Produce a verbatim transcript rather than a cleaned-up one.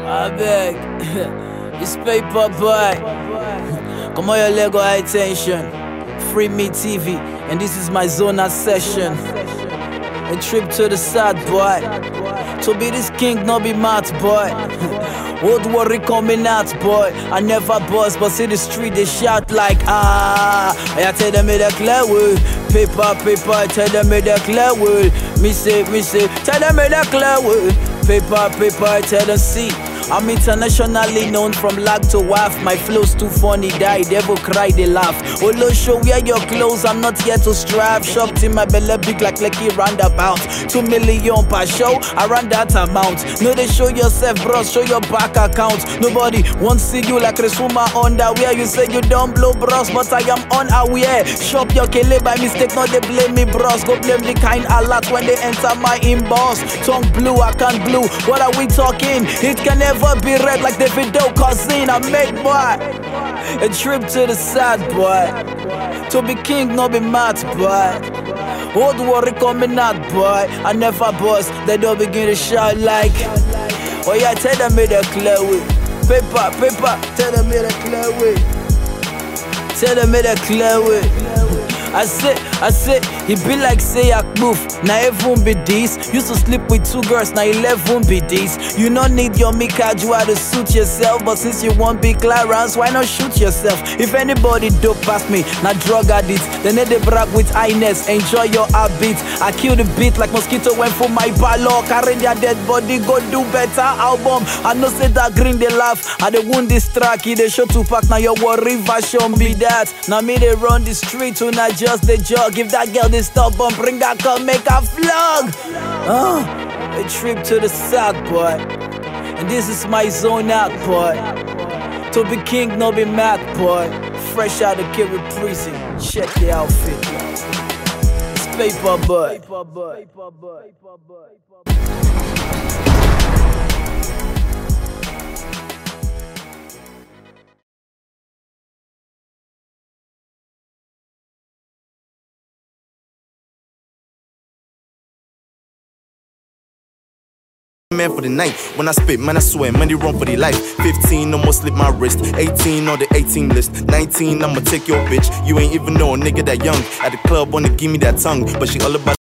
I beg, it's paper boy. Come on, your Lego high tension. Free Me T V, and this is my Zona session. A trip to the side, boy. To be this king, not be mad, boy. Old worry coming out, boy. I never bust, but see the street, they shout like, ah. I tell them in the clear way. Paper, paper, I tell them in the clear way. Me say, me say, tell them in the clear way. Paper, paper, I tell them, see. I'm internationally known from lag to waff. My flow's too funny, die, devil cry, they laugh. Olo show wear your clothes, I'm not here to strive. Shocked in my belly big like Lekki roundabout. Two million per show, around that amount. No, they show yourself, bros, show your back account. Nobody wants see you like Resuma underwear. You say you don't blow, bros, but I am unaware. Shop your kele by mistake, not they blame me, bros. Go blame the kind alert when they enter my inbox. Tongue blue, I can't blue. What are we talking? It can never be red like Davido cousin. I made boy a trip to the side, boy. To be king, not be mad, boy. Old worry coming out, boy. I never bust. They don't begin to shout like, oh yeah, tell them in the clear way. Paper, paper, tell them in the clear way. Tell them in the clear way. I say, I say, it be like say I move. Now everyone be this. Used to sleep with two girls, now eleven be this. You don't need your Mika Jua to suit yourself, but since you want big Clarence, why not shoot yourself? If anybody dope past me, now drug addict, then they brag with highness. Enjoy your habit. I kill the beat like mosquito went for my ballot. Carry their dead body, go do better album. I know say that green they laugh, I they wound this track, they show to pack. Now your worry version be that. Now me they run the street tonight. Just the jog, if that girl this stubborn, bring that come make a vlog. Uh, a trip to the south, boy. And this is my zone out, boy. To be king, no be mad, boy. Fresh out of Kiri prison, check the outfit. It's paper boy. Paper boy. Paper boy. Paper boy. Man for the night. When I spit, man, I swear, man, they run for their life. Fifteen, almost slip my wrist. Eighteen on the eighteen list. Nineteen, I'ma take your bitch. You ain't even know a nigga that young. At the club, wanna give me that tongue, but she all about